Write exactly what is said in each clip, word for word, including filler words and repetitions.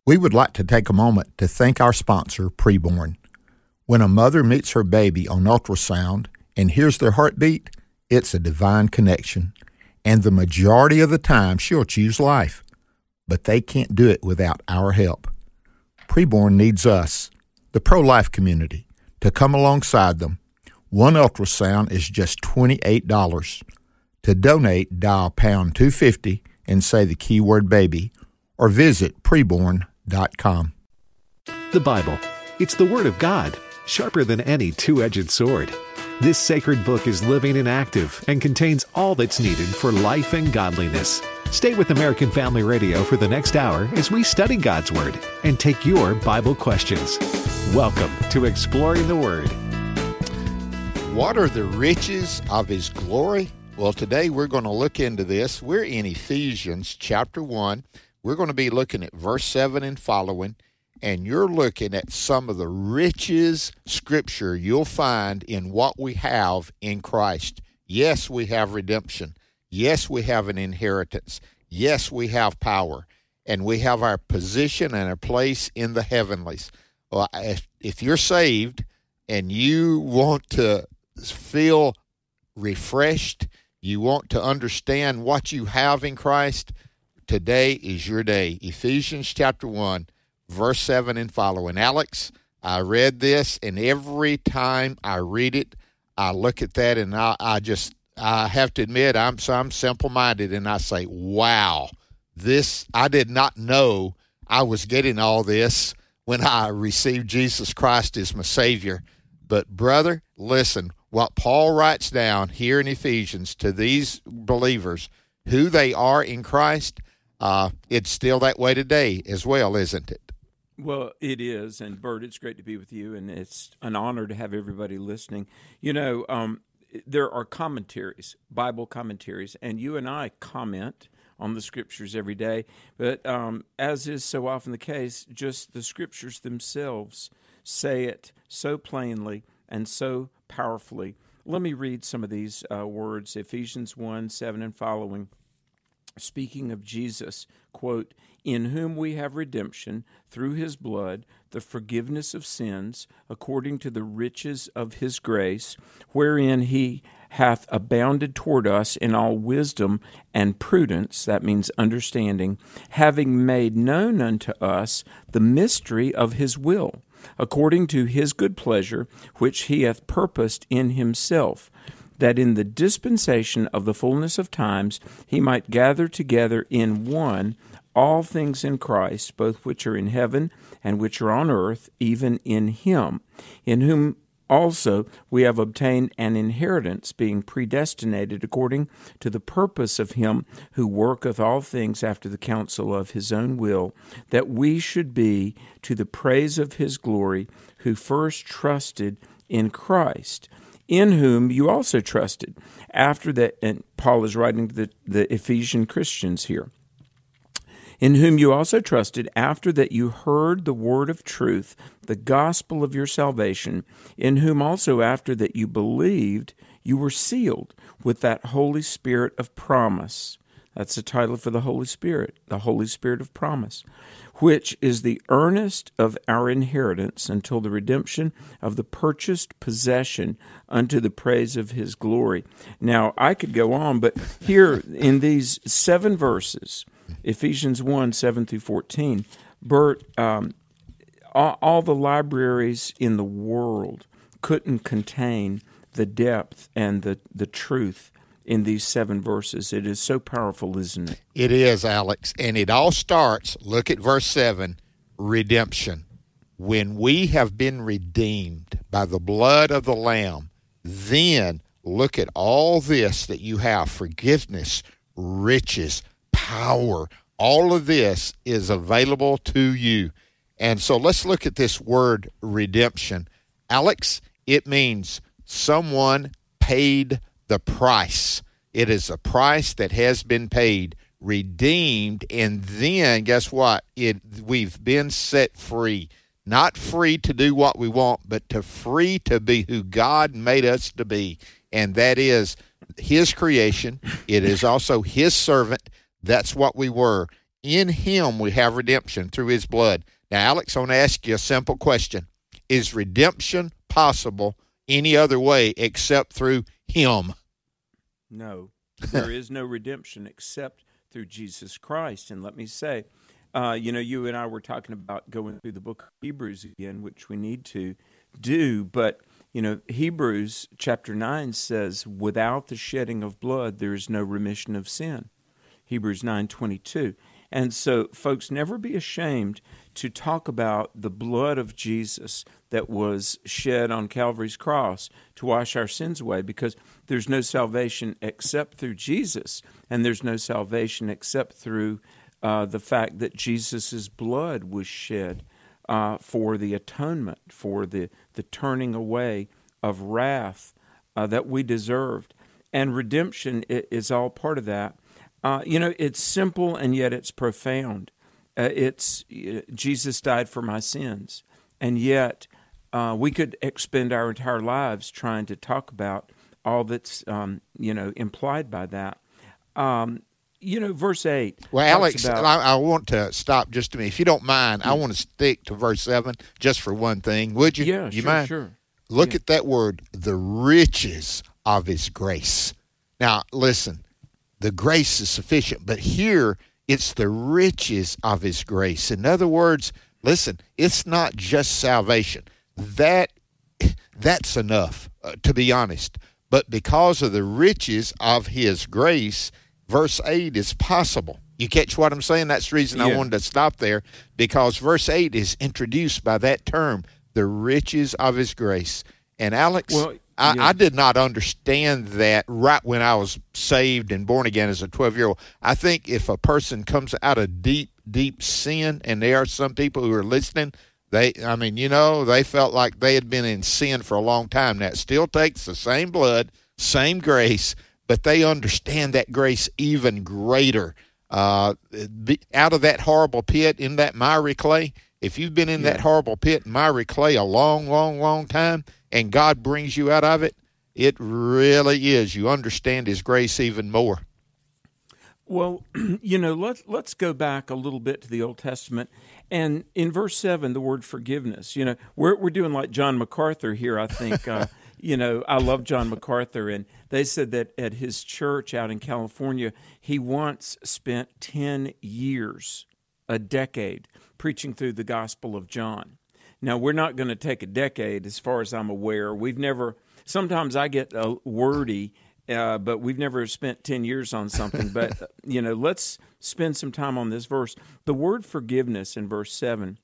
We would like to take a moment to thank our sponsor, Preborn. When a mother meets her baby on ultrasound and hears their heartbeat, it's a divine connection. And the majority of the time, she'll choose life. But they can't do it without our help. Preborn needs us, the pro-life community, to come alongside them. One ultrasound is just twenty-eight dollars. To donate, dial pound two fifty and say the keyword baby, or visit preborn dot com. The Bible. It's the Word of God, sharper than any two-edged sword. This sacred book is living and active and contains all that's needed for life and godliness. Stay with American Family Radio for the next hour as we study God's Word and take your Bible questions. Welcome to Exploring the Word. What are the riches of His glory? Well, today we're going to look into this. We're in Ephesians chapter one. We're going to be looking at verse seven and following, and you're looking at some of the richest scripture you'll find in what we have in Christ. Yes, we have redemption. Yes, we have an inheritance. Yes, we have power, and we have our position and our place in the heavenlies. Well, if, if you're saved and you want to feel refreshed, you want to understand what you have in Christ, today is your day. Ephesians chapter one, verse seven and following. Alex, I read this, and every time I read it, I look at that, and I, I just, I have to admit, I'm, I'm simple-minded, and I say, wow, this, I did not know I was getting all this when I received Jesus Christ as my Savior. But, brother, listen, what Paul writes down here in Ephesians to these believers, who they are in Christ, uh, it's still that way today as well, isn't it? Well, it is, and Bert, it's great to be with you, and it's an honor to have everybody listening. You know, um, there are commentaries, Bible commentaries, and you and I comment on the Scriptures every day, but um, as is so often the case, just the Scriptures themselves say it so plainly and so powerfully. Let me read some of these uh, words, Ephesians one, seven and following. Speaking of Jesus, quote, "In whom we have redemption through his blood, the forgiveness of sins, according to the riches of his grace, wherein he hath abounded toward us in all wisdom and prudence," that means understanding, "having made known unto us the mystery of his will, according to his good pleasure, which he hath purposed in himself, that in the dispensation of the fullness of times he might gather together in one all things in Christ, both which are in heaven and which are on earth, even in him, in whom also we have obtained an inheritance, being predestinated according to the purpose of him who worketh all things after the counsel of his own will, that we should be to the praise of his glory, who first trusted in Christ, in whom you also trusted, after that," and Paul is writing to the, the Ephesian Christians here, "in whom you also trusted, after that you heard the word of truth, the gospel of your salvation, in whom also after that you believed, you were sealed with that Holy Spirit of promise." That's the title for the Holy Spirit, the Holy Spirit of promise, "which is the earnest of our inheritance until the redemption of the purchased possession unto the praise of his glory." Now, I could go on, but here in these seven verses, Ephesians one, seven through fourteen, Bert, um, all, all the libraries in the world couldn't contain the depth and the, the truth in these seven verses. It is so powerful, isn't it? It is, Alex. And it all starts, look at verse seven, redemption. When we have been redeemed by the blood of the Lamb, then look at all this that you have, forgiveness, riches, power. All of this is available to you. And so let's look at this word redemption. Alex, it means someone paid the price. It is a price that has been paid, redeemed, and then guess what? It we've been set free. Not free to do what we want, but to free to be who God made us to be. And that is his creation. It is also his servant. That's what we were. In him we have redemption through his blood. Now, Alex, I want to ask you a simple question. Is redemption possible any other way except through him? No. There is no redemption except through Jesus Christ. And let me say, uh, you know, you and I were talking about going through the book of Hebrews again, which we need to do. But, you know, Hebrews chapter nine says, without the shedding of blood, there is no remission of sin. Hebrews nine twenty-two. And so, folks, never be ashamed to talk about the blood of Jesus that was shed on Calvary's cross to wash our sins away, because there's no salvation except through Jesus, and there's no salvation except through uh, the fact that Jesus' blood was shed uh, for the atonement, for the, the turning away of wrath uh, that we deserved. And redemption is all part of that. Uh, you know, it's simple and yet it's profound. Uh, it's uh, Jesus died for my sins, and yet uh, we could expend our entire lives trying to talk about all that's um, you know implied by that. Um, you know, verse eight. Well, Alex, about, I, I want to stop just a minute, if you don't mind. I want to stick to verse seven just for one thing. Would you? Yeah, you sure, mind? sure. Look yeah. at that word, the riches of his grace. Now, listen. The grace is sufficient, but here it's the riches of his grace. In other words, listen, it's not just salvation. That that's enough, uh, to be honest. But because of the riches of his grace, verse eight is possible. You catch what I'm saying? That's the reason yeah. I wanted to stop there, because verse eight is introduced by that term, the riches of his grace. And Alex, well, I, yeah. I did not understand that right when I was saved and born again as a twelve-year-old. I think if a person comes out of deep, deep sin, and there are some people who are listening, they, I mean, you know, they felt like they had been in sin for a long time. Now, it still takes the same blood, same grace, but they understand that grace even greater. Uh, be, out of that horrible pit in that miry clay, if you've been in yeah. that horrible pit, miry clay, a long, long, long time, and God brings you out of it, it really is. You understand his grace even more. Well, you know, let's, let's go back a little bit to the Old Testament. And in verse seven, the word forgiveness, you know, we're, we're doing like John MacArthur here, I think. uh, you know, I love John MacArthur, and they said that at his church out in California, he once spent ten years, a decade, preaching through the Gospel of John. Now, we're not going to take a decade as far as I'm aware. We've never, sometimes I get uh, wordy, uh, but we've never spent ten years on something. But, you know, let's spend some time on this verse. The word forgiveness in verse seven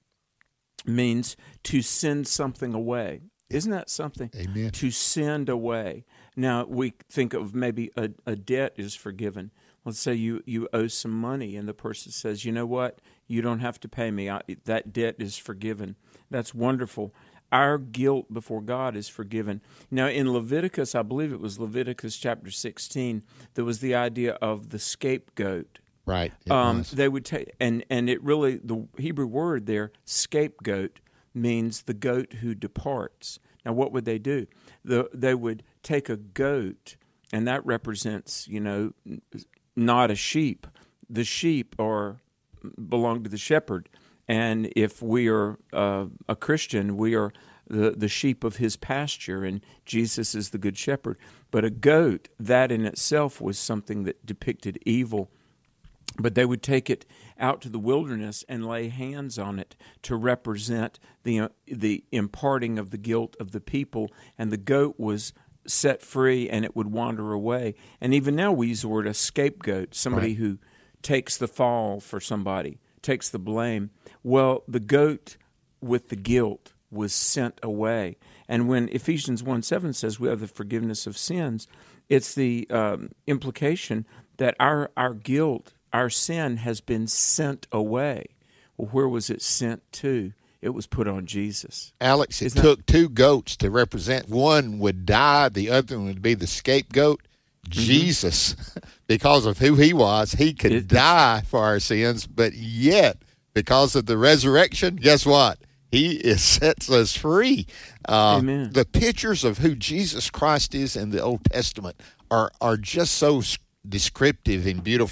means to send something away. Isn't that something? Amen. To send away. Now, we think of maybe a, a debt is forgiven. Let's say you, you owe some money, and the person says, you know what, you don't have to pay me. I, that debt is forgiven. That's wonderful. Our guilt before God is forgiven. Now, in Leviticus, I believe it was Leviticus chapter sixteen, there was the idea of the scapegoat. Right. Um, they would take, and, and it really, the Hebrew word there, scapegoat, means the goat who departs. Now, what would they do? The, they would take a goat, and that represents, you know, not a sheep. The sheep are belong to the shepherd. And if we are uh, a Christian, we are the, the sheep of his pasture, and Jesus is the good shepherd. But a goat, that in itself was something that depicted evil. But they would take it out to the wilderness and lay hands on it to represent the uh, the imparting of the guilt of the people. And the goat was set free, and it would wander away. And even now we use the word a scapegoat, somebody right. who takes the fall for somebody, takes the blame. Well, the goat with the guilt was sent away. And when Ephesians one seven says we have the forgiveness of sins, it's the um, implication that our, our guilt, our sin has been sent away. Well, where was it sent to? It was put on Jesus. Alex, it Isn't took that... two goats to represent. One would die, the other one would be the scapegoat. Mm-hmm. Jesus, because of who he was, he could it, die for our sins, but yet, because of the resurrection, guess what? He is, sets us free. Uh, Amen. The pictures of who Jesus Christ is in the Old Testament are, are just so descriptive and beautiful.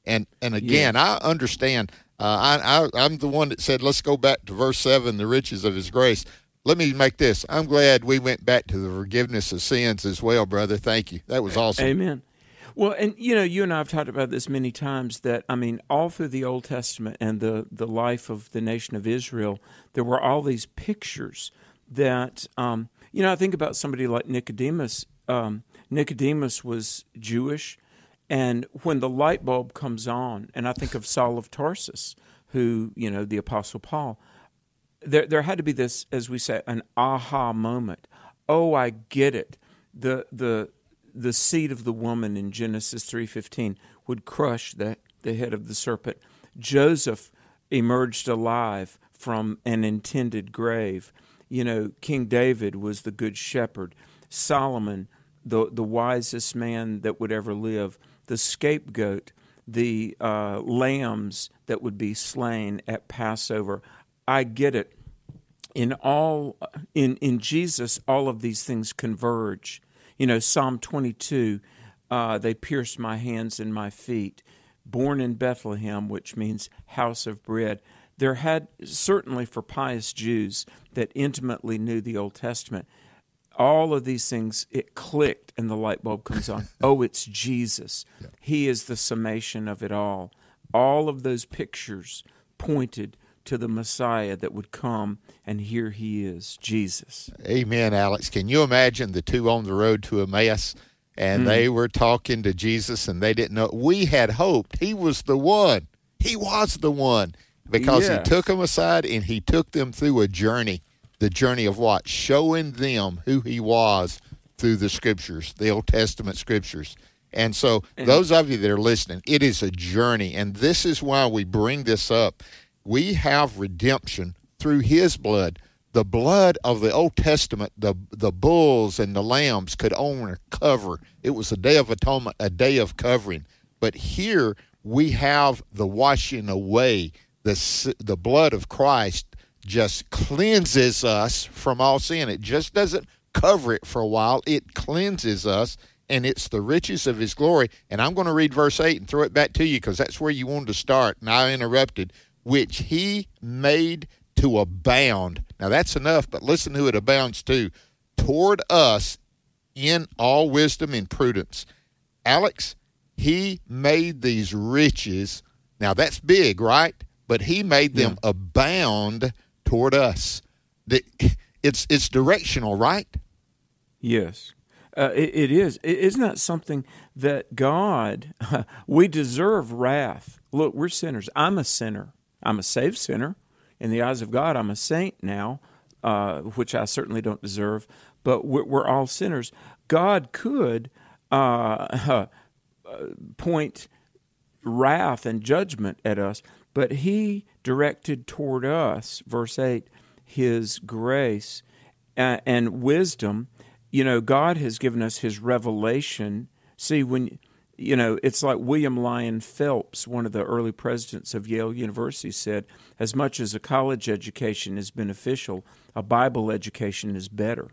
And and again, yes. I understand. Uh, I, I I'm the one that said, let's go back to verse seven, the riches of His grace. Let me make this. I'm glad we went back to the forgiveness of sins as well, brother. Thank you. That was awesome. Amen. Well, and, you know, you and I have talked about this many times that, I mean, all through the Old Testament and the, the life of the nation of Israel, there were all these pictures that, um, you know, I think about somebody like Nicodemus. Um, Nicodemus was Jewish, and when the light bulb comes on, and I think of Saul of Tarsus, who, you know, the Apostle Paul, there there had to be this, as we say, an aha moment. Oh, I get it. The the the seed of the woman in Genesis three fifteen would crush the, the head of the serpent. Joseph emerged alive from an intended grave. You know, King David was the good shepherd. Solomon, the the wisest man that would ever live. The scapegoat, the uh, lambs that would be slain at Passover. I get it. In all, in in Jesus, all of these things converge. You know, Psalm twenty-two, uh, they pierced my hands and my feet. Born in Bethlehem, which means house of bread. There had, certainly for pious Jews that intimately knew the Old Testament, all of these things, it clicked and the light bulb comes on. Oh, it's Jesus. Yeah. He is the summation of it all. All of those pictures pointed to the Messiah that would come, and here He is, Jesus. Amen, Alex. Can you imagine the two on the road to Emmaus, and mm. they were talking to Jesus, and they didn't know? We had hoped He was the one. He was the one, because yes. He took them aside, and He took them through a journey. The journey of what? Showing them who He was through the Scriptures, the Old Testament Scriptures. And so and those of you that are listening, it is a journey, and this is why we bring this up. We have redemption through His blood. The blood of the Old Testament, the the bulls and the lambs could only cover. It was a day of atonement, a day of covering. But here we have the washing away. The, the blood of Christ just cleanses us from all sin. It just doesn't cover it for a while. It cleanses us, and it's the riches of His glory. And I'm going to read verse eight and throw it back to you because that's where you wanted to start, and I interrupted. Which He made to abound. Now that's enough, but listen who it abounds to. Toward us in all wisdom and prudence. Alex, He made these riches. Now that's big, right? But He made them yeah. abound toward us. It's it's directional, right? Yes. Uh, it, it is. Isn't that something that God, we deserve wrath. Look, we're sinners. I'm a sinner. I'm a saved sinner. In the eyes of God, I'm a saint now, uh, which I certainly don't deserve, but we're, we're all sinners. God could uh, point wrath and judgment at us, but He directed toward us, verse eight, His grace and, and wisdom. You know, God has given us His revelation. See, when... You know, it's like William Lyon Phelps, one of the early presidents of Yale University, said, as much as a college education is beneficial, a Bible education is better.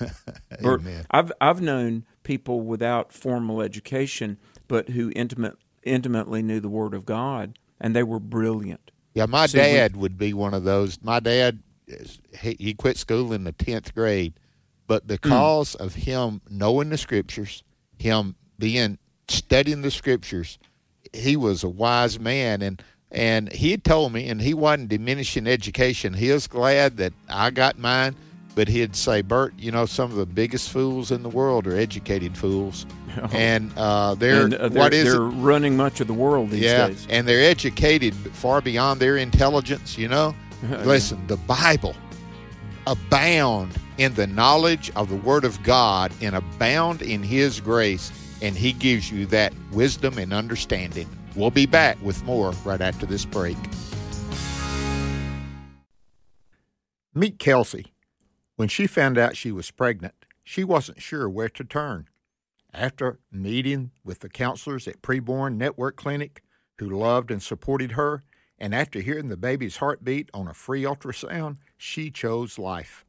Amen. I've I've known people without formal education, but who intimate, intimately knew the Word of God, and they were brilliant. Yeah, my See, dad we, would be one of those. My dad, he, he quit school in the tenth grade, but because mm. of him knowing the Scriptures, him being studying the Scriptures, he was a wise man, and and he had told me, and he wasn't diminishing education. He was glad that I got mine, but he'd say, Bert, you know, some of the biggest fools in the world are educated fools, oh. and uh, they're, and, uh, they're what is they're it? running much of the world these yeah, days. And they're educated far beyond their intelligence. You know, listen, the Bible abound in the knowledge of the Word of God and abound in His grace. And He gives you that wisdom and understanding. We'll be back with more right after this break. Meet Kelsey. When she found out she was pregnant, she wasn't sure where to turn. After meeting with the counselors at Preborn Network Clinic, who loved and supported her, and after hearing the baby's heartbeat on a free ultrasound, she chose life.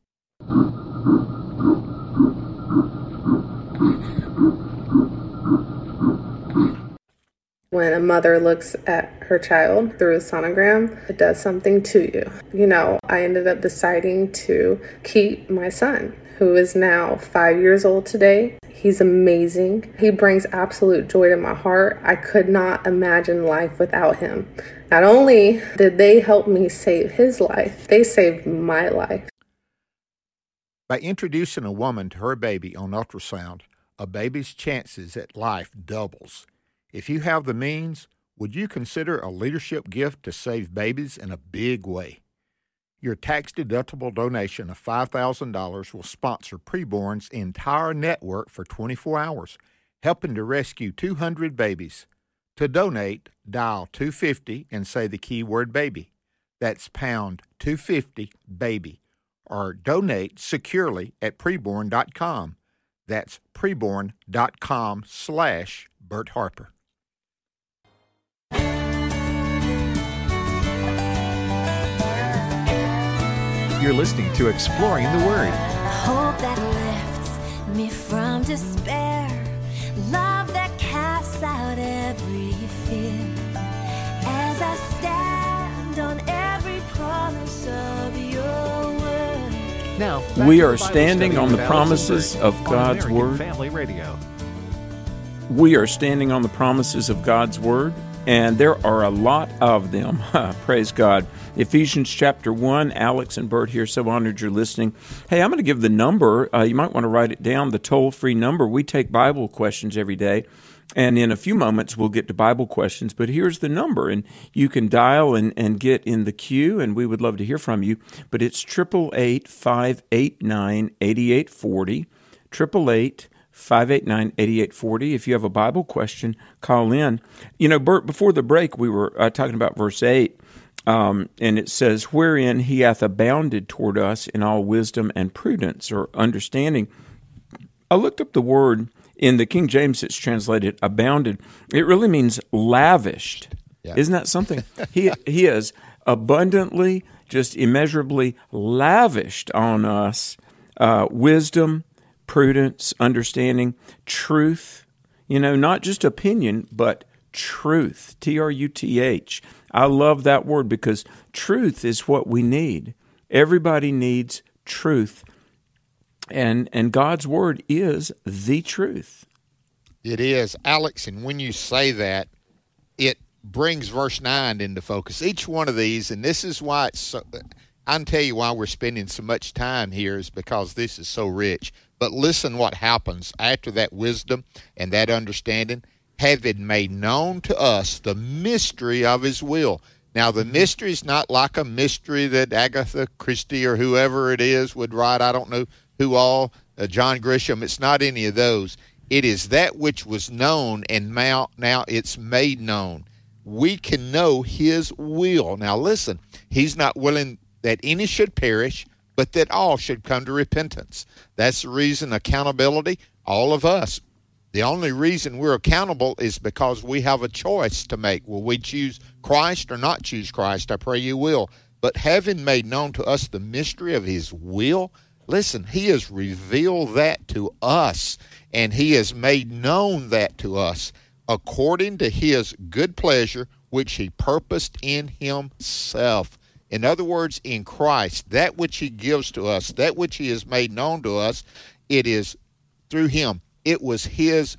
When a mother looks at her child through a sonogram, it does something to you. You know, I ended up deciding to keep my son, who is now five years old today. He's amazing. He brings absolute joy to my heart. I could not imagine life without him. Not only did they help me save his life, they saved my life. By introducing a woman to her baby on ultrasound, a baby's chances at life doubles. If you have the means, would you consider a leadership gift to save babies in a big way? Your tax-deductible donation of five thousand dollars will sponsor Preborn's entire network for twenty-four hours, helping to rescue two hundred babies. To donate, dial two fifty and say the keyword baby. That's pound two fifty baby. Or donate securely at preborn dot com. That's preborn dot com slash Bert Harper. You're listening to Exploring the Word. Hope that lifts me from despair. Love that casts out every fear. As I stand on every promise of your word. Now, we are standing on the promises of God's Word. Family Radio. We are standing on the promises of God's Word, and there are a lot of them. Praise God. Ephesians chapter one, Alex and Bert here, so honored you're listening. Hey, I'm going to give the number. Uh, you might want to write it down, the toll-free number. We take Bible questions every day, and in a few moments we'll get to Bible questions, but here's the number, and you can dial and, and get in the queue, and we would love to hear from you, but it's eight eight eight, five eight nine, eight eight four zero, eight eight eight, five eight nine, eight eight four zero. If you have a Bible question, call in. You know, Bert, before the break, we were uh, talking about verse eight, um, and it says, wherein he hath abounded toward us in all wisdom and prudence, or understanding. I looked up the word in the King James, it's translated abounded. It really means lavished. Yeah. Isn't that something? he he is abundantly, just immeasurably lavished on us uh, wisdom, prudence, understanding, truth, you know, not just opinion, but truth, T R U T H. I love that word because truth is what we need. Everybody needs truth, and and God's Word is the truth. It is, Alex, and when you say that, it brings verse nine into focus. Each one of these, and this is why it's so, I can tell you why we're spending so much time here is because this is so rich. But listen what happens after that wisdom and that understanding, having made known to us the mystery of his will. Now, the mystery is not like a mystery that Agatha Christie or whoever it is would write. I don't know who all, uh, John Grisham. It's not any of those. It is that which was known, and now, now it's made known. We can know his will. Now, listen, he's not willing that any should perish, but that all should come to repentance. That's the reason accountability, all of us. The only reason we're accountable is because we have a choice to make. Will we choose Christ or not choose Christ? I pray you will. But having made known to us the mystery of his will, listen, he has revealed that to us, and he has made known that to us according to his good pleasure, which he purposed in himself. In other words, in Christ, that which he gives to us, that which he has made known to us, it is through him. It was his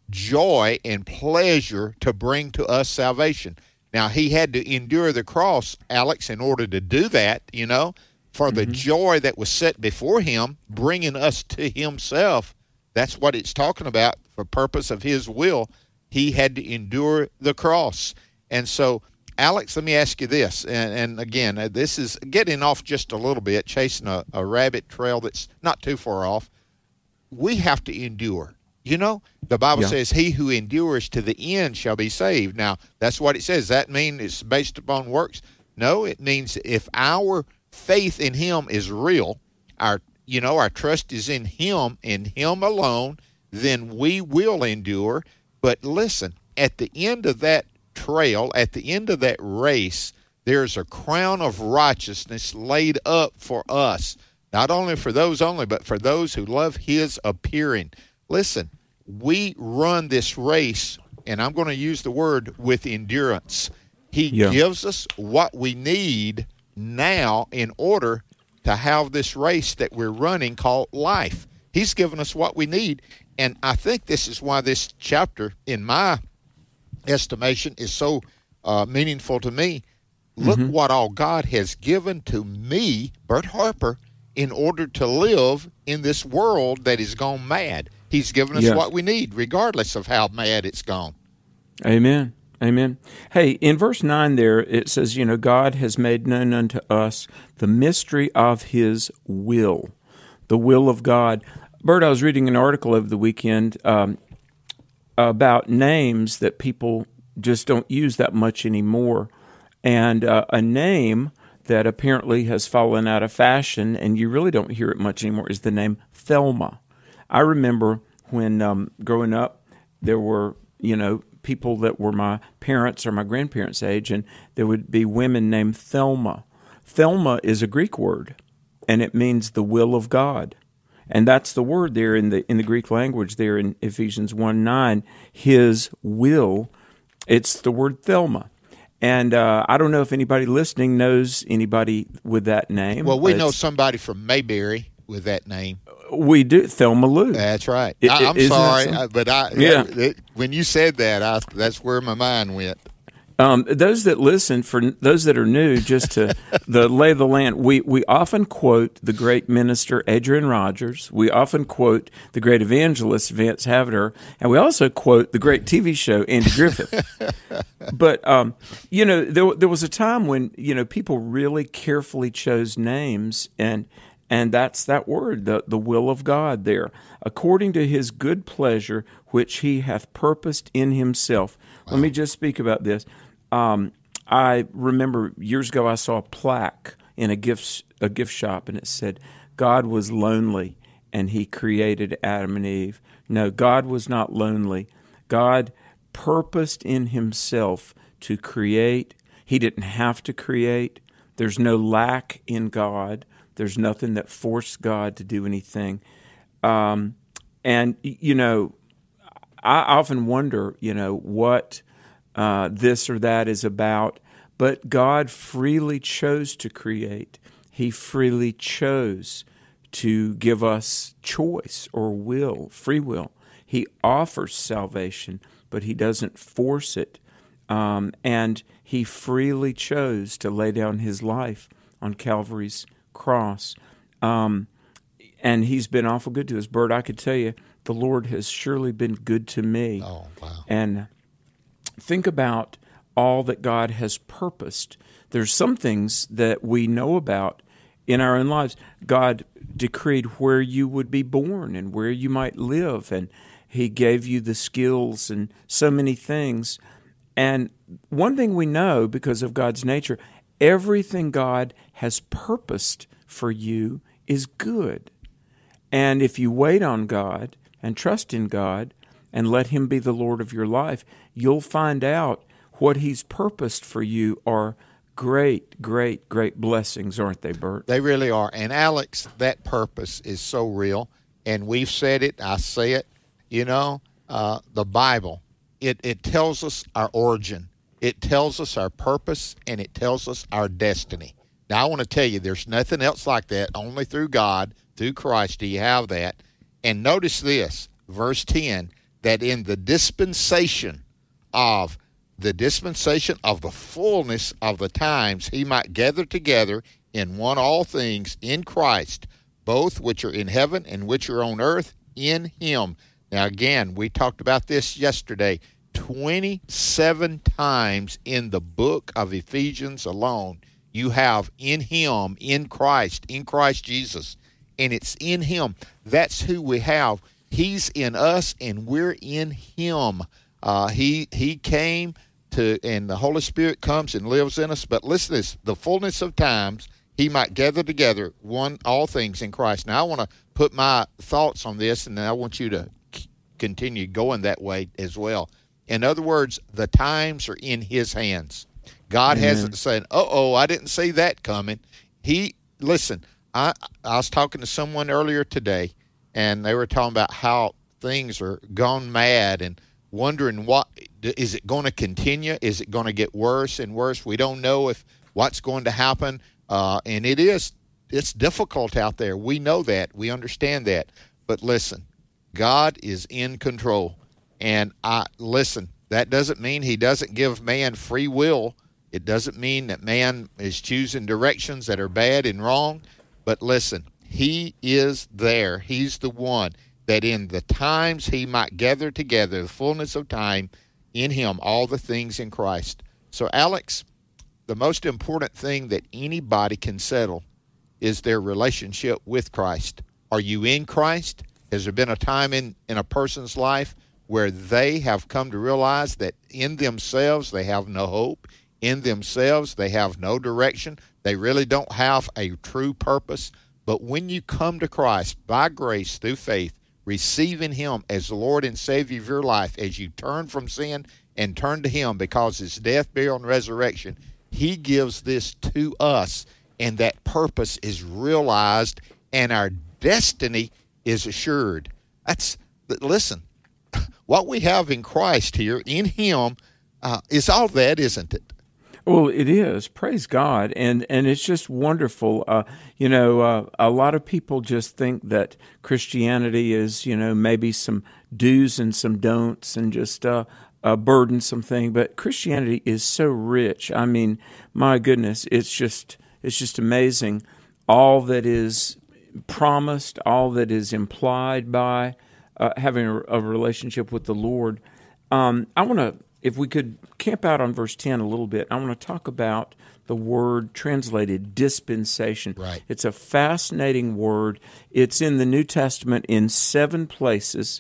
joy and pleasure to bring to us salvation. Now, he had to endure the cross, Alex, in order to do that, you know, for mm-hmm. the joy that was set before him, bringing us to himself. That's what it's talking about. For purpose of his will, he had to endure the cross. And so, Alex, let me ask you this, and, and again, uh, this is getting off just a little bit, chasing a, a rabbit trail that's not too far off. We have to endure. You know, the Bible yeah. says, he who endures to the end shall be saved. Now, that's what it says. Does that mean it's based upon works? No, it means if our faith in him is real, our, you know, our trust is in him, in him alone, then we will endure. But listen, at the end of that trail, at the end of that race, there's a crown of righteousness laid up for us. Not only for those only, but for those who love his appearing. Listen, we run this race and I'm going to use the word with endurance. He Yeah. gives us what we need now in order to have this race that we're running called life. He's given us what we need. And I think this is why this chapter, in my estimation, is so uh, meaningful to me. Look Mm-hmm. what all God has given to me, Bert Harper, in order to live in this world that is gone mad. He's given us Yes. what we need, regardless of how mad it's gone. Amen. Amen. Hey, in verse nine there, it says, you know, God has made known unto us the mystery of his will, the will of God. Bert, I was reading an article over the weekend um, about names that people just don't use that much anymore. And uh, a name that apparently has fallen out of fashion, and you really don't hear it much anymore, is the name Thelma. I remember when um, growing up, there were, you know, people that were my parents' or my grandparents' age, and there would be women named Thelma. Thelma is a Greek word, and it means the will of God. And that's the word there in the in the Greek language there in Ephesians one nine, his will. It's the word Thelma. And uh, I don't know if anybody listening knows anybody with that name. Well, we know It's- somebody from Mayberry with that name. We do, Thelma Lou. That's right. It- I, it- I'm isn't that sorry, something? uh, but I Yeah. it, when you said that, I, that's where my mind went. Um, those that listen, for those that are new, just to the lay of the land, we, we often quote the great minister Adrian Rogers. We often quote the great evangelist Vance Havner, and we also quote the great T V show Andy Griffith. But um, you know, there there was a time when you know people really carefully chose names, and and that's that word, the the will of God there, according to His good pleasure, which He hath purposed in Himself. Let me just speak about this. Um, I remember years ago I saw a plaque in a gift a gift shop, and it said, "God was lonely, and He created Adam and Eve." No, God was not lonely. God purposed in Himself to create. He didn't have to create. There's no lack in God. There's nothing that forced God to do anything. Um, and you know, I often wonder, you know, what uh, this or that is about. But God freely chose to create. He freely chose to give us choice or will, free will. He offers salvation, but He doesn't force it. Um, and He freely chose to lay down His life on Calvary's cross. Um, and He's been awful good to us. Bert, I could tell you, the Lord has surely been good to me. Oh, wow. And think about all that God has purposed. There's some things that we know about in our own lives. God decreed where you would be born and where you might live, and He gave you the skills and so many things. And one thing we know because of God's nature, everything God has purposed for you is good. And if you wait on God and trust in God and let Him be the Lord of your life, you'll find out what He's purposed for you are great, great, great blessings, aren't they, Bert? They really are. And Alex, that purpose is so real. And we've said it, I say it, you know, uh, the Bible, it, it tells us our origin. It tells us our purpose, and it tells us our destiny. Now, I want to tell you, there's nothing else like that. Only through God, through Christ, do you have that. And notice this, verse ten, that in the dispensation of the dispensation of the fullness of the times, He might gather together in one all things in Christ, both which are in heaven and which are on earth, in Him. Now, again, we talked about this yesterday. twenty-seven times in the book of Ephesians alone, you have in Him, in Christ, in Christ Jesus. And it's in Him. That's who we have. He's in us, and we're in Him. Uh, he He came to, and the Holy Spirit comes and lives in us. But listen to this, the fullness of times, He might gather together one all things in Christ. Now, I want to put my thoughts on this, and I want you to c- continue going that way as well. In other words, the times are in His hands. God Amen. hasn't said, uh-oh, I didn't see that coming. He, listen, I, I was talking to someone earlier today, and they were talking about how things are gone mad and wondering what, D- Is it going to continue? Is it going to get worse and worse? We don't know if what's going to happen, uh, and it is it's difficult out there. We know that. We understand that. But listen, God is in control, and I listen. That doesn't mean He doesn't give man free will. It doesn't mean that man is choosing directions that are bad and wrong. But listen, He is there. He's the one that in the times He might gather together, the fullness of time, in Him, all the things in Christ. So, Alex, the most important thing that anybody can settle is their relationship with Christ. Are you in Christ? Has there been a time in, in a person's life where they have come to realize that in themselves they have no hope, in themselves they have no direction, they really don't have a true purpose? But when you come to Christ by grace through faith, receiving Him as the Lord and Savior of your life, as you turn from sin and turn to Him because His death, burial, and resurrection, He gives this to us, and that purpose is realized, and our destiny is assured. That's, listen, what we have in Christ here, in Him, uh, is all that, isn't it? Well, it is. Praise God. And and it's just wonderful. Uh, you know, uh, a lot of people just think that Christianity is, you know, maybe some do's and some don'ts and just uh, a burdensome thing. But Christianity is so rich. I mean, my goodness, it's just it's just amazing. All that is promised, all that is implied by uh, having a, a relationship with the Lord. Um, I want to, if we could camp out on verse ten a little bit, I want to talk about the word translated dispensation. Right. It's a fascinating word. It's in the New Testament in seven places,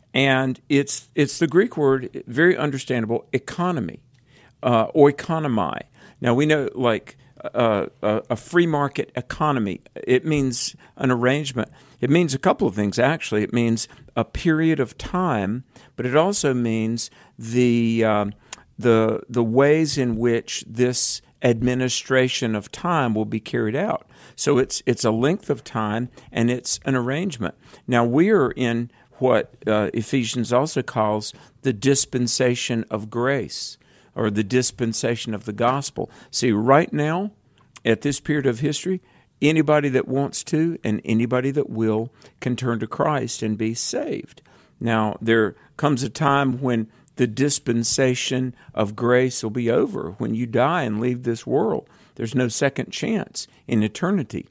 and it's it's the Greek word, very understandable, economy, uh, oikonomai. Now, we know, like, uh, a, a free market economy, it means an arrangement. It means a couple of things, actually. It means a period of time, but it also means the um, the the ways in which this administration of time will be carried out. So it's it's a length of time, and it's an arrangement. Now, we are in what uh, Ephesians also calls the dispensation of grace, or the dispensation of the gospel. See, right now, at this period of history, anybody that wants to and anybody that will can turn to Christ and be saved. Now, there comes a time when the dispensation of grace will be over. When you die and leave this world, there's no second chance in eternity.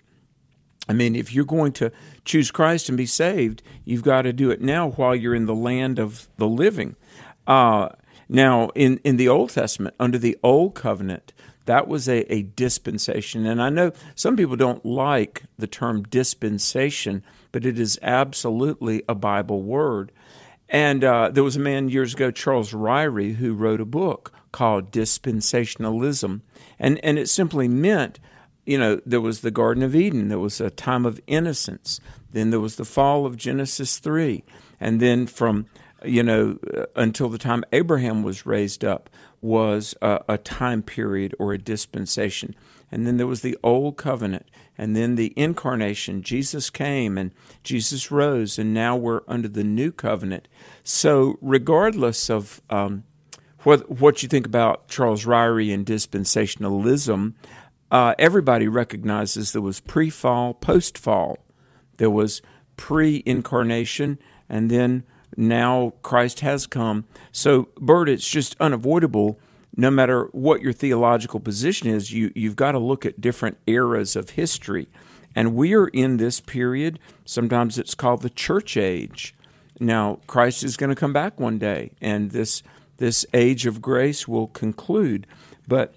I mean, if you're going to choose Christ and be saved, you've got to do it now while you're in the land of the living. Uh, now, in, in the Old Testament, under the Old Covenant, that was a, a dispensation. And I know some people don't like the term dispensation, but it is absolutely a Bible word. And uh, there was a man years ago, Charles Ryrie, who wrote a book called Dispensationalism. And, and it simply meant, you know, there was the Garden of Eden. There was a time of innocence. Then there was the fall of Genesis three. And then from, you know, until the time Abraham was raised up was a, a time period or a dispensation. And then there was the Old Covenant. And then the incarnation. Jesus came and Jesus rose, and now we're under the New Covenant. So regardless of um, what, what you think about Charles Ryrie and dispensationalism, uh, everybody recognizes there was pre-fall, post-fall. There was pre-incarnation, and then now Christ has come. So, Bert, it's just unavoidable. No matter what your theological position is, you, you've got to look at different eras of history. And we are in this period. Sometimes it's called the church age. Now, Christ is going to come back one day, and this this age of grace will conclude. But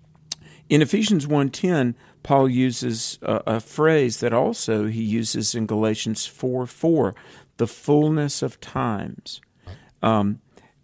in Ephesians one ten, Paul uses a, a phrase that also he uses in Galatians four four, the fullness of times. Um,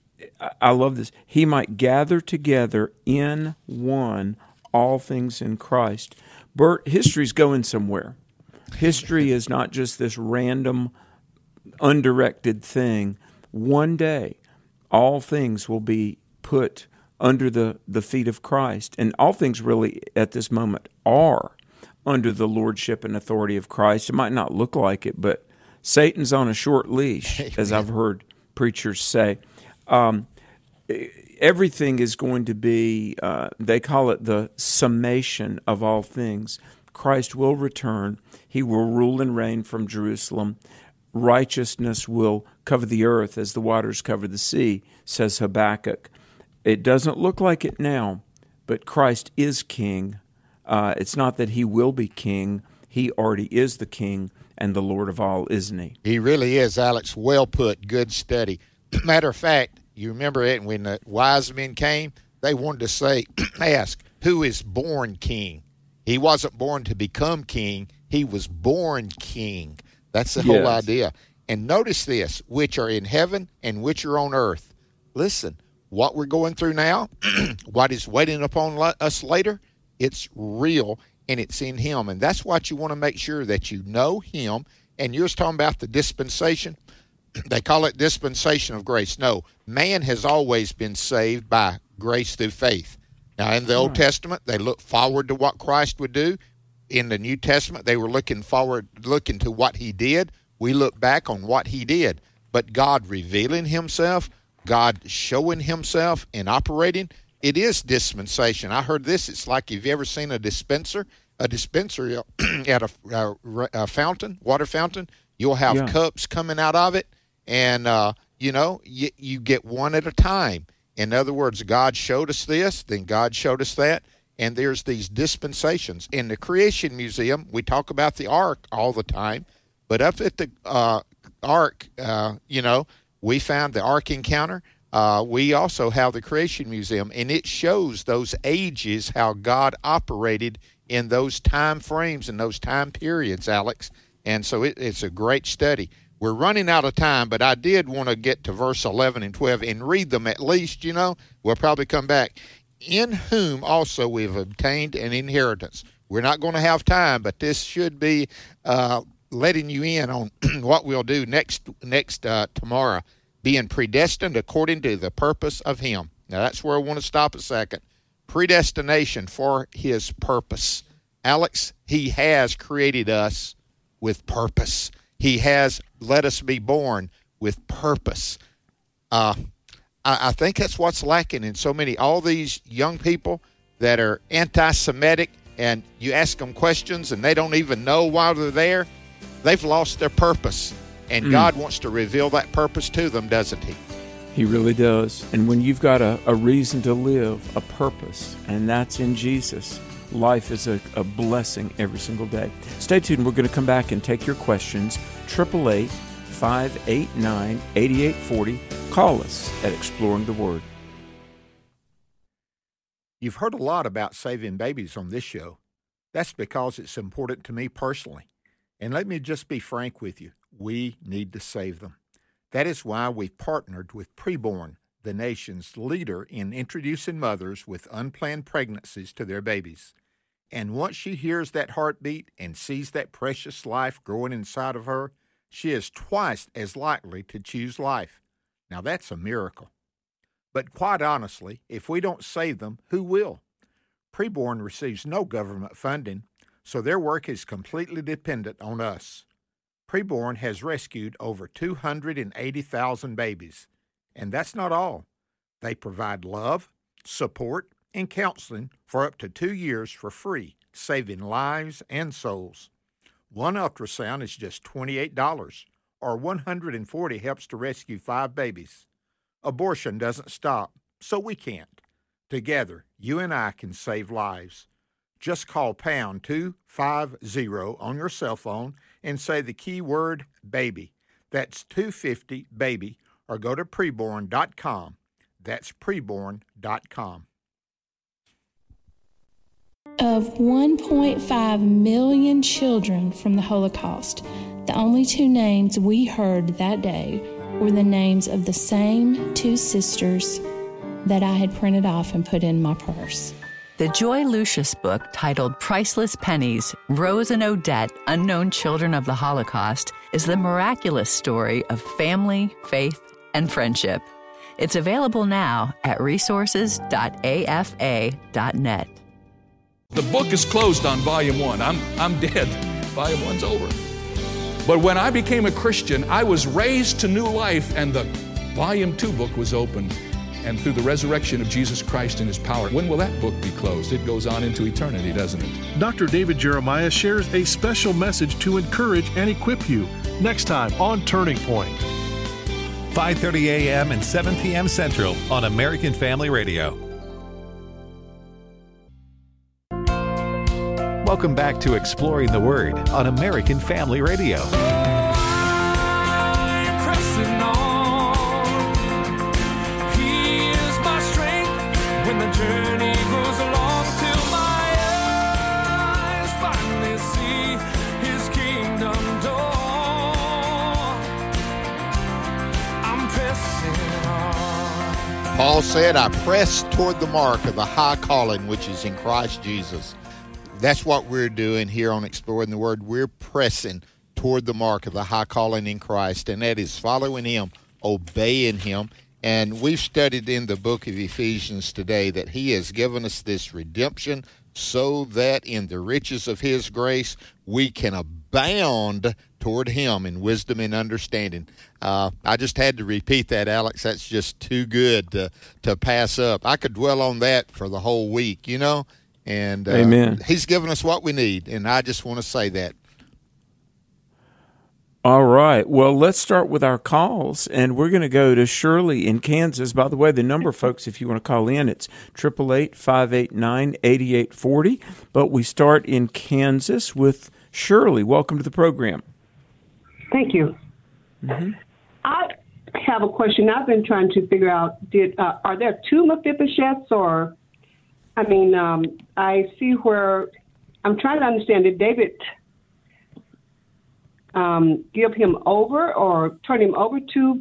I love this. He might gather together in one all things in Christ. Bert, history's going somewhere. History is not just this random, undirected thing. One day, all things will be put under the, the feet of Christ. And all things really at this moment are under the lordship and authority of Christ. It might not look like it, but Satan's on a short leash, as I've heard preachers say. Um, everything is going to be, uh, they call it the summation of all things. Christ will return. He will rule and reign from Jerusalem. Righteousness will cover the earth as the waters cover the sea, says Habakkuk. It doesn't look like it now, but Christ is king. Uh, it's not that he will be king. He already is the king and the Lord of all, isn't he? He really is, Alex. Well put. Good study. Matter of fact, you remember it when the wise men came? They wanted to say, ask, who is born king? He wasn't born to become king. He was born king. That's the whole Yes. idea. And notice this, which are in heaven and which are on earth. Listen, what we're going through now, what is waiting upon la- us later, it's real and it's in him. And that's what you want to make sure that you know him. And you're talking about the dispensation. They call it dispensation of grace. No, man has always been saved by grace through faith. Now, in the Old Testament, they looked forward to what Christ would do. In the New Testament, they were looking forward, looking to what he did. We look back on what he did. But God revealing himself, God showing himself and operating, it is dispensation. I heard this. It's like, if you ever seen a dispenser, a dispenser at a, a, a fountain, water fountain, you'll have Yeah. cups coming out of it. And, uh, you know, you, you get one at a time. In other words, God showed us this, then God showed us that, and there's these dispensations. In the Creation Museum, we talk about the Ark all the time, but up at the uh, Ark, uh, you know, we found the Ark Encounter. Uh, we also have the Creation Museum, and it shows those ages, how God operated in those time frames and those time periods, Alex. And so it, it's a great study. We're running out of time, but I did want to get to verse eleven and twelve and read them at least, you know. We'll probably come back. In whom also we have obtained an inheritance. We're not going to have time, but this should be uh, letting you in on what we'll do next next uh, tomorrow. Being predestined according to the purpose of him. Now, that's where I want to stop a second. Predestination for his purpose. Alex, he has created us with purpose. He has let us be born with purpose. Uh, I, I think that's what's lacking in so many, all these young people that are anti-Semitic, and you ask them questions and they don't even know why they're there. They've lost their purpose. And mm. God wants to reveal that purpose to them, doesn't he? He really does. And when you've got a, a reason to live, a purpose, and that's in Jesus, life is a, a blessing every single day. Stay tuned. We're going to come back and take your questions. eight eight eight, five eight nine, eight eight four zero. Call us at Exploring the Word. You've heard a lot about saving babies on this show. That's because it's important to me personally. And let me just be frank with you. We need to save them. That is why we've partnered with Preborn, the nation's leader in introducing mothers with unplanned pregnancies to their babies. And once she hears that heartbeat and sees that precious life growing inside of her, she is twice as likely to choose life. Now that's a miracle. But quite honestly, if we don't save them, who will? Preborn receives no government funding, so their work is completely dependent on us. Preborn has rescued over two hundred eighty thousand babies. And that's not all. They provide love, support, and counseling for up to two years for free, saving lives and souls. One ultrasound is just twenty-eight dollars, or one hundred forty dollars helps to rescue five babies. Abortion doesn't stop, so we can't. Together, you and I can save lives. Just call pound two five zero on your cell phone and say the keyword baby. That's two fifty baby, or go to preborn dot com. That's preborn dot com. Of one point five million children from the Holocaust, the only two names we heard that day were the names of the same two sisters that I had printed off and put in my purse. The Joy Lucius book, titled Priceless Pennies, Rose and Odette, Unknown Children of the Holocaust, is the miraculous story of family, faith, and friendship. It's available now at resources dot a f a dot net. The book is closed on volume one. I'm, I'm dead. Volume one's over. But when I became a Christian, I was raised to new life, and the volume two book was opened. and through the resurrection of Jesus Christ and His power. When will that book be closed? It goes on into eternity, doesn't it? Doctor David Jeremiah shares a special message to encourage and equip you next time on Turning Point. five thirty a.m. and seven p.m. Central on American Family Radio. Welcome back to Exploring the Word on American Family Radio. Paul said, I press toward the mark of the high calling which is in Christ Jesus. That's what we're doing here on Exploring the Word. We're pressing toward the mark of the high calling in Christ, and that is following Him, obeying Him. And we've studied in the book of Ephesians today that He has given us this redemption so that in the riches of His grace we can abound toward Him in wisdom and understanding. Uh, I just had to repeat that, Alex. That's just too good to, to pass up. I could dwell on that for the whole week, you know. And uh, Amen. He's given us what we need, and I just want to say that. All right. Well, let's start with our calls, and we're going to go to Shirley in Kansas. By the way, the number, folks, if you want to call in, it's eight eight eight, five eight nine, eight eight four zero. But we start in Kansas with Shirley. Welcome to the program. Thank you. Mm-hmm. I have a question. I've been trying to figure out, did uh, are there two Mephibosheths, or, I mean, um, I see where, I'm trying to understand, did David um, give him over or turn him over to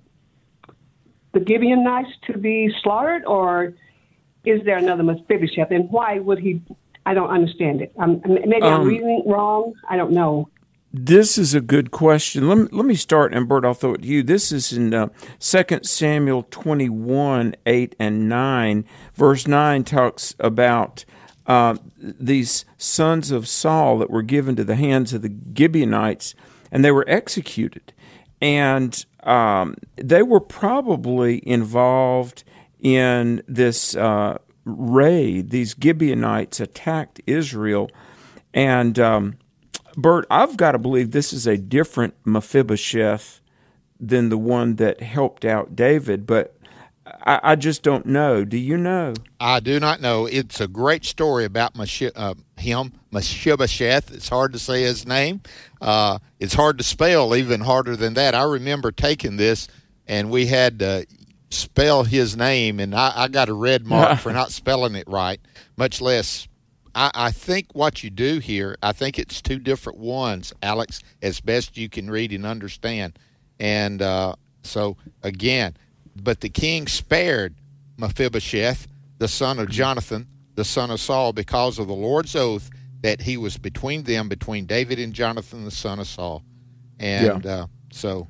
the Gibeonites to be slaughtered, or is there another Mephibosheth, and why would he, I don't understand it. Um, maybe um, I'm reading it wrong, I don't know. This is a good question. Let me, let me start, and Bert, I'll throw it to you. This is in uh, Second Samuel twenty-one, eight and nine. Verse nine talks about uh, these sons of Saul that were given to the hands of the Gibeonites, and they were executed. And um, they were probably involved in this uh, raid. These Gibeonites attacked Israel, and um, Bert, I've got to believe this is a different Mephibosheth than the one that helped out David, but I, I just don't know. Do you know? I do not know. It's a great story about Meshi- uh, him, Mephibosheth. It's hard to say his name. Uh, it's hard to spell, even harder than that. I remember taking this, and we had to spell his name, and I, I got a red mark for not spelling it right, much less I, I think what you do here, I think it's two different ones, Alex, as best you can read and understand. And uh, so, again, but the king spared Mephibosheth, the son of Jonathan, the son of Saul, because of the Lord's oath that he was between them, between David and Jonathan, the son of Saul. And yeah. uh, so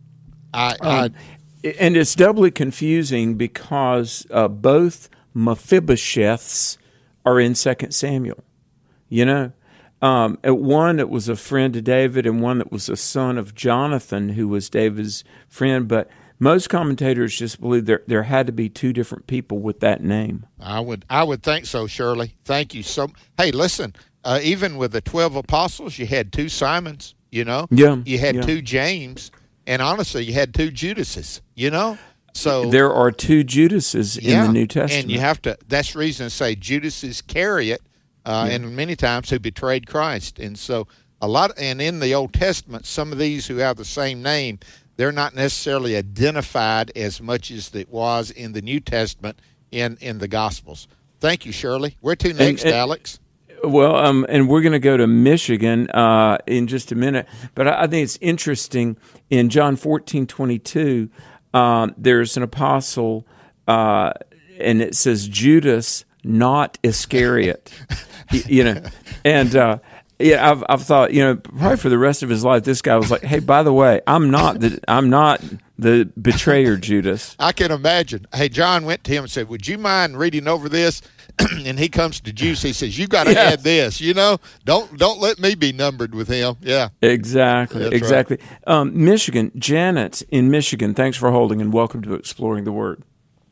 I, um, I... And it's doubly confusing because uh, both Mephibosheths are in Second Samuel, you know. Um, one that was a friend to David and one that was a son of Jonathan, who was David's friend. But most commentators just believe there there had to be two different people with that name. I would I would think so, Shirley. Thank you so. Hey, listen, uh, even with the twelve apostles, you had two Simons, you know. Yeah. You had yeah. two James, and honestly, you had two Judases, you know. So there are two Judases yeah, in the New Testament, and you have to. That's the reason to say Judas Iscariot, uh, yeah. and many times who betrayed Christ. And so a lot, and in the Old Testament, some of these who have the same name, they're not necessarily identified as much as it was in the New Testament in in the Gospels. Thank you, Shirley. Where to next, and, and, Alex? Well, um, and we're going to go to Michigan uh, in just a minute, but I, I think it's interesting in John fourteen twenty-two. Um, there's an apostle, uh, and it says Judas, not Iscariot. you, you know, and uh, yeah, I've I've thought, you know, probably for the rest of his life, this guy was like, hey, by the way, I'm not the I'm not the betrayer, Judas. I can imagine. Hey, John went to him and said, "Would you mind reading over this?" And he comes to Judas. He says, "You got to yes. add this. You know, don't don't let me be numbered with him." Yeah, exactly, That's exactly. Right. Um, Michigan, Janet in Michigan. Thanks for holding and welcome to Exploring the Word.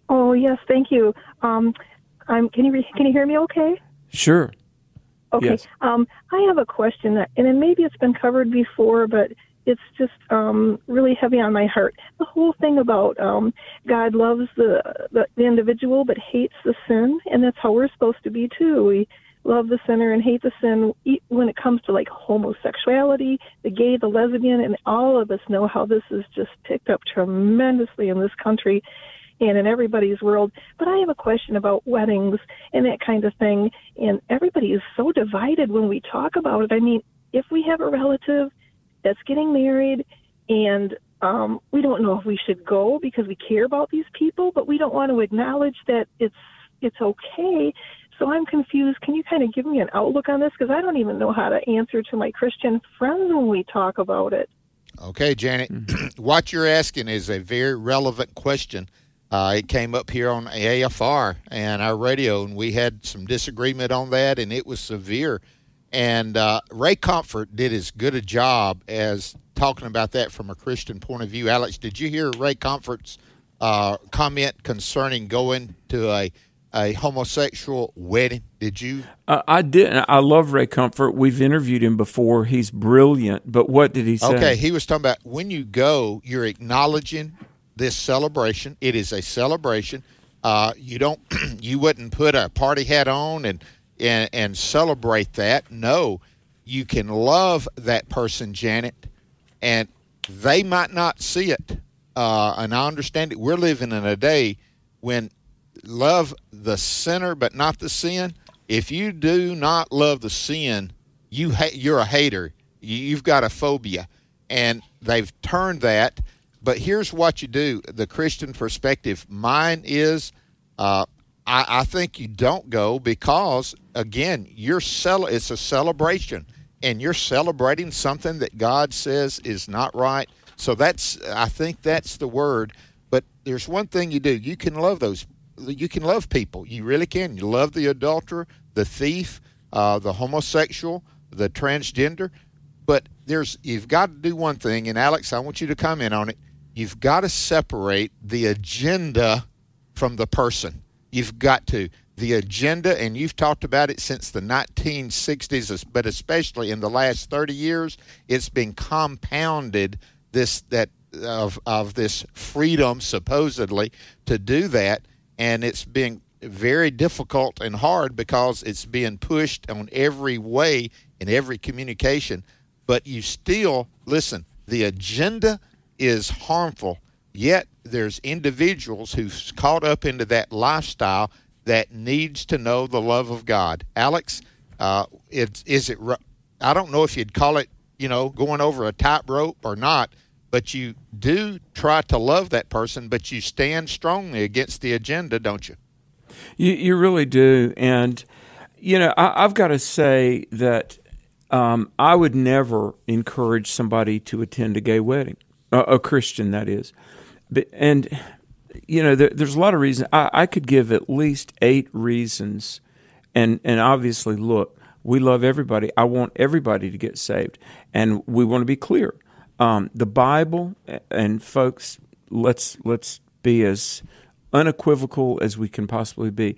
Oh, yes, thank you. Um, I'm, can you re- can you hear me okay? Sure. Okay. Yes. Um, I have a question, that, and then maybe it's been covered before, but it's just um, really heavy on my heart. The whole thing about um, God loves the, the the individual but hates the sin, and that's how we're supposed to be too. We love the sinner and hate the sin when it comes to like homosexuality, the gay, the lesbian, and all of us know how this is just picked up tremendously in this country and in everybody's world. But I have a question about weddings and that kind of thing, and everybody is so divided when we talk about it. I mean, if we have a relative that's getting married and um, we don't know if we should go because we care about these people, but we don't want to acknowledge that it's it's okay. So I'm confused. Can you kind of give me an outlook on this? Because I don't even know how to answer to my Christian friends when we talk about it. Okay, Janet, what you're asking is a very relevant question. Uh, it came up here on A F R and our radio, and we had some disagreement on that, and it was severe. And uh, Ray Comfort did as good a job as talking about that from a Christian point of view. Alex, did you hear Ray Comfort's uh, comment concerning going to a a homosexual wedding? Did you? Uh, I did. I love Ray Comfort. We've interviewed him before. He's brilliant. But what did he say? Okay, he was talking about when you go, you're acknowledging this celebration. It is a celebration. Uh, you don't. You wouldn't put a party hat on and, and and celebrate that. No, you can love that person, Janet, and they might not see it. Uh, and I understand it. We're living in a day when love the sinner but not the sin. If you do not love the sin, you ha- you're a hater. You, you've got a phobia, and they've turned that. But here's what you do: the Christian perspective. Mine is, uh, I, I think you don't go because, again, you're cel- it's a celebration, and you're celebrating something that God says is not right. So that's, I think that's the word. But there's one thing you do: you can love those. You can love people. You really can. You love the adulterer, the thief, uh, the homosexual, the transgender. But there's you've got to do one thing, and Alex, I want you to comment on it. You've got to separate the agenda from the person. You've got to. The agenda, and you've talked about it since the nineteen sixties, but especially in the last thirty years, it's been compounded, this that of of this freedom, supposedly, to do that. And it's been very difficult and hard because it's being pushed on every way in every communication. But you still, listen, the agenda is harmful, yet there's individuals who've caught up into that lifestyle that needs to know the love of God. Alex, uh, it's, is it, I don't know if you'd call it, you know, going over a tightrope or not, but you do try to love that person, but you stand strongly against the agenda, don't you? You, you really do. And, you know, I, I've got to say that um, I would never encourage somebody to attend a gay wedding, a, a Christian, that is. But, and, you know, there, there's a lot of reasons. I, I could give at least eight reasons. And, and obviously, look, we love everybody. I want everybody to get saved. And we want to be clear. Um, the Bible, and folks, let's let's be as unequivocal as we can possibly be.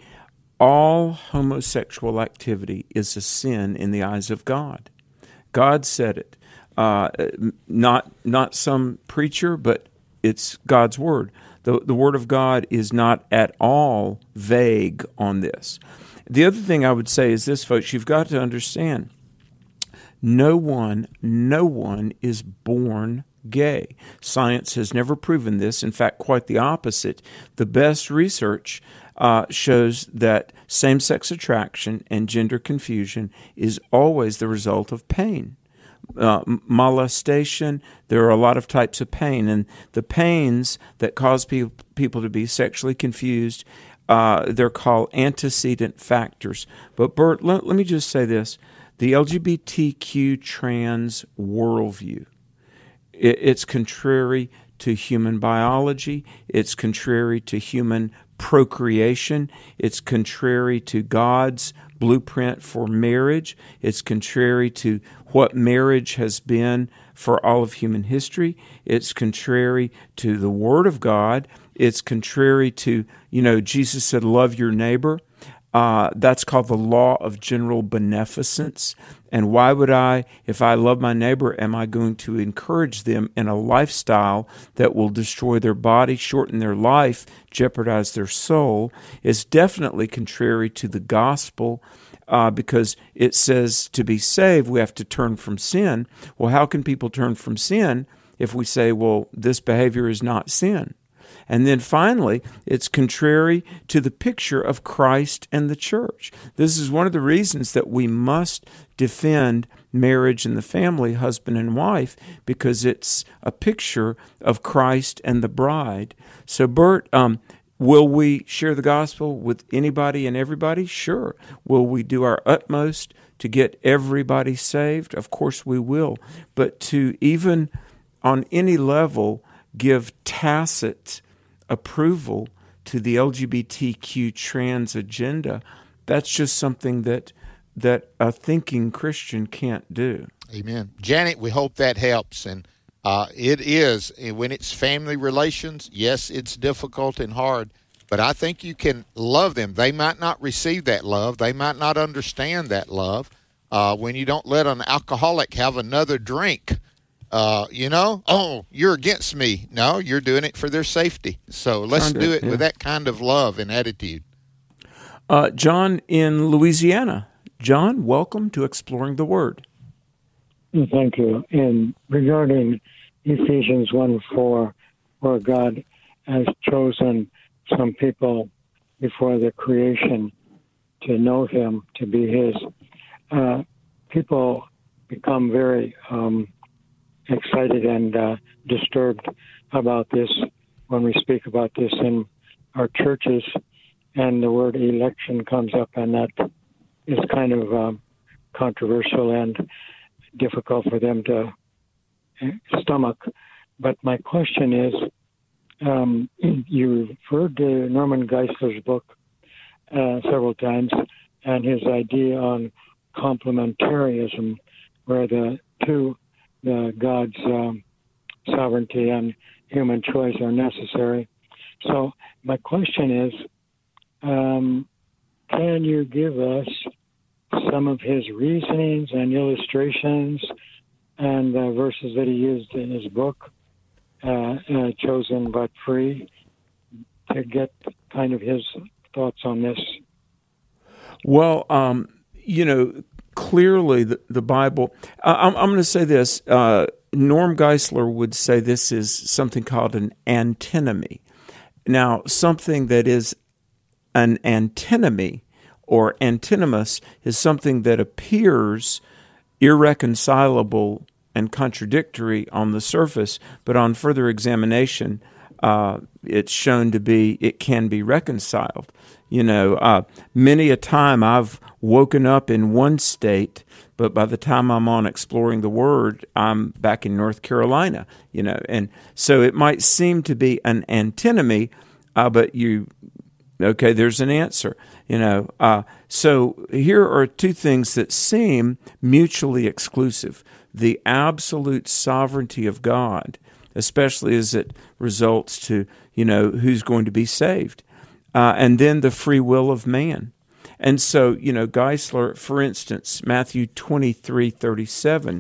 All homosexual activity is a sin in the eyes of God. God said it, uh, not not some preacher, but it's God's word. The the word of God is not at all vague on this. The other thing I would say is this, folks: you've got to understand. No one, no one is born gay. Science has never proven this. In fact, quite the opposite. The best research uh, shows that same-sex attraction and gender confusion is always the result of pain. Uh, molestation, there are a lot of types of pain, and the pains that cause pe- people to be sexually confused, uh, they're called antecedent factors. But Bert, let, let me just say this. The L G B T Q trans worldview, it, it's contrary to human biology. It's contrary to human procreation. It's contrary to God's blueprint for marriage. It's contrary to what marriage has been for all of human history. It's contrary to the Word of God. It's contrary to, you know, Jesus said, love your neighbor. Uh, that's called the law of general beneficence. And why would I, if I love my neighbor, am I going to encourage them in a lifestyle that will destroy their body, shorten their life, jeopardize their soul? It's definitely contrary to the gospel, uh, because it says to be saved, we have to turn from sin. Well, how can people turn from sin if we say, well, this behavior is not sin? And then finally, it's contrary to the picture of Christ and the church. This is one of the reasons that we must defend marriage and the family, husband and wife, because it's a picture of Christ and the bride. So, Bert, um, will we share the gospel with anybody and everybody? Sure. Will we do our utmost to get everybody saved? Of course we will. But to even on any level give tacit approval to the L G B T Q trans agenda, that's just something that that a thinking Christian can't do. Amen. Janet, we hope that helps. And uh, it is, when it's family relations, yes, it's difficult and hard, but I think you can love them. They might not receive that love. They might not understand that love. Uh, when you don't let an alcoholic have another drink, Uh, you know, oh, you're against me. No, you're doing it for their safety. So let's do it yeah. with that kind of love and attitude. Uh, John in Louisiana. John, welcome to Exploring the Word. Thank you. And regarding Ephesians one four, where God has chosen some people before the creation to know Him, to be His, uh, people become very um, excited and uh, disturbed about this when we speak about this in our churches, and the word election comes up, and that is kind of um, controversial and difficult for them to stomach. But my question is, um, you referred to Norman Geisler's book uh, several times, and his idea on complementarianism, where the two The God's um, sovereignty and human choice are necessary. So my question is, um, can you give us some of his reasonings and illustrations and uh, verses that he used in his book, uh, uh, Chosen But Free, to get kind of his thoughts on this? Well, um, you know, clearly, the, the Bible, uh, I'm, I'm going to say this, uh, Norm Geisler would say this is something called an antinomy. Now, something that is an antinomy or antinomous is something that appears irreconcilable and contradictory on the surface, but on further examination, uh, it's shown to be, it can be reconciled. You know, uh, many a time I've woken up in one state, but by the time I'm on Exploring the Word, I'm back in North Carolina, you know. And so it might seem to be an antinomy, uh, but you, okay, there's an answer, you know. Uh, so here are two things that seem mutually exclusive. The absolute sovereignty of God, especially as it results to, you know, who's going to be saved. Uh, and then the free will of man. And so, you know, Geisler, for instance, Matthew twenty-three thirty-seven,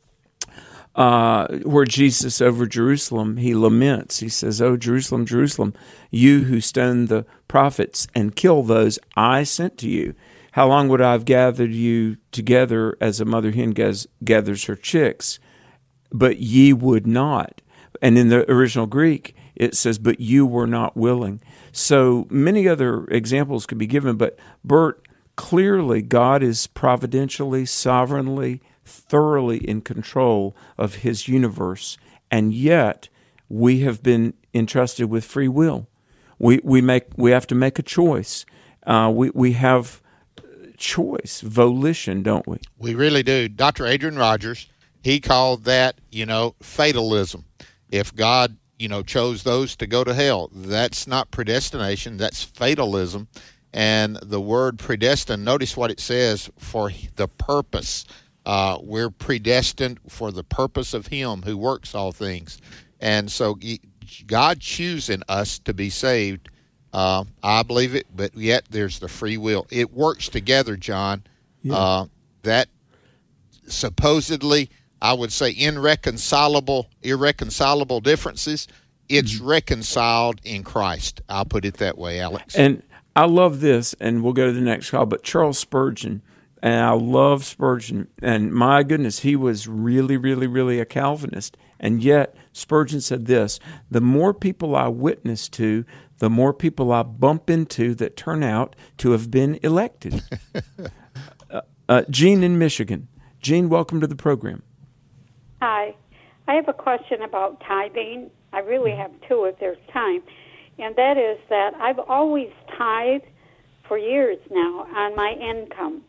uh, where Jesus over Jerusalem, he laments. He says, "Oh, Jerusalem, Jerusalem, you who stone the prophets and kill those I sent to you. How long would I have gathered you together as a mother hen gathers her chicks? But ye would not." And in the original Greek, it says, "But you were not willing." So many other examples could be given, but Bert, clearly God is providentially, sovereignly, thoroughly in control of his universe, and yet we have been entrusted with free will. We we make we have to make a choice. Uh, we we have choice, volition, don't we? We really do. Doctor Adrian Rogers, he called that, you know, fatalism. If God, you know, chose those to go to hell, that's not predestination, that's fatalism. And the word predestined, notice what it says, for the purpose. Uh, we're predestined for the purpose of Him who works all things. And so God choosing us to be saved, uh, I believe it, but yet there's the free will. It works together, John. Yeah. Uh, that supposedly, I would say, irreconcilable, irreconcilable differences, it's mm-hmm. reconciled in Christ. I'll put it that way, Alex. And I love this, and we'll go to the next call, but Charles Spurgeon, and I love Spurgeon, and my goodness, he was really, really, really a Calvinist, and yet Spurgeon said this: the more people I witness to, the more people I bump into that turn out to have been elected. uh, uh, Gene in Michigan. Gene, welcome to the program. Hi. I have a question about tithing. I really have two if there's time. And that is that I've always tithed for years now on my income.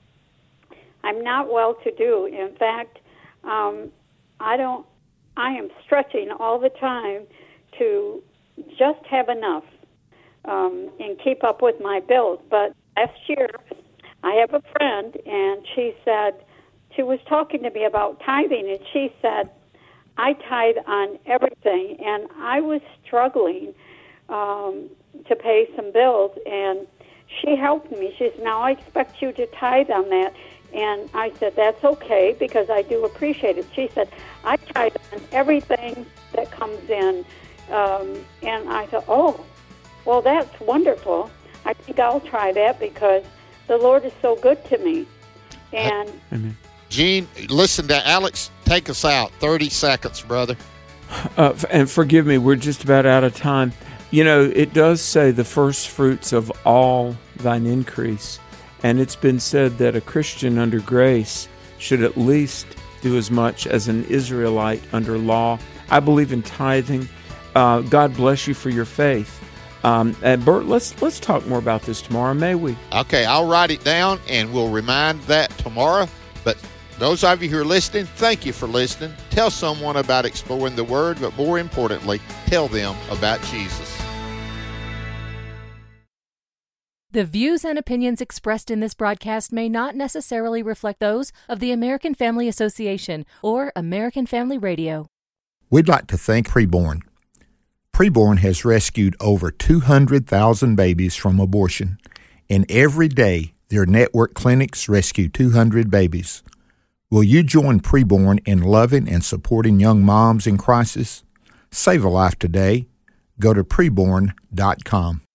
I'm not well-to-do. In fact, um, I don't. I am stretching all the time to just have enough um, and keep up with my bills. But last year, I have a friend, and she said, she was talking to me about tithing, and she said, I tithe on everything, and I was struggling um, to pay some bills, and she helped me. She said, now I expect you to tithe on that. And I said, that's okay, because I do appreciate it. She said, I tithe on everything that comes in. Um, and I thought, oh, well, that's wonderful. I think I'll try that because the Lord is so good to me. And Amen. Gene, listen to Alex. Take us out. thirty seconds, brother. Uh, and forgive me, we're just about out of time. You know, it does say the first fruits of all thine increase. And it's been said that a Christian under grace should at least do as much as an Israelite under law. I believe in tithing. Uh, God bless you for your faith. Um, and Bert, let's let's talk more about this tomorrow, may we? Okay, I'll write it down, and we'll remind that tomorrow. But those of you who are listening, thank you for listening. Tell someone about exploring the Word, but more importantly, tell them about Jesus. The views and opinions expressed in this broadcast may not necessarily reflect those of the American Family Association or American Family Radio. We'd like to thank Preborn. Preborn has rescued over two hundred thousand babies from abortion, and every day their network clinics rescue two hundred babies. Will you join Preborn in loving and supporting young moms in crisis? Save a life today. Go to preborn dot com.